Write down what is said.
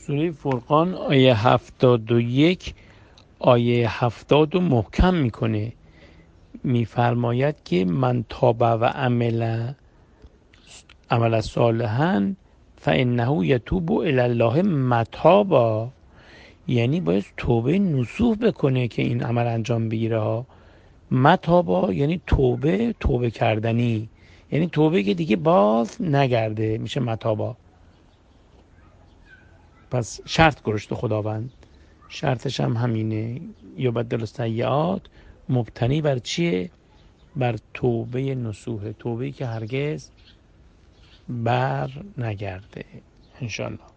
سوره فرقان آیه 71 آیه 70 محکم میکنه، میفرماید که من تاب و عمل صالحا فانه یتوب الی الله متابا. یعنی باید توبه نصوح بکنه که این عمل انجام بگیره ها. متابا یعنی توبه کردنی، یعنی توبه که دیگه باز نگرده، میشه متابا. پس شرط گذاشته خداوند، شرطش هم همینه، یبدل السیئات، مبتنی بر چیه؟ بر توبه نصوحه، توبه‌ای که هرگز بر نگرده انشالله.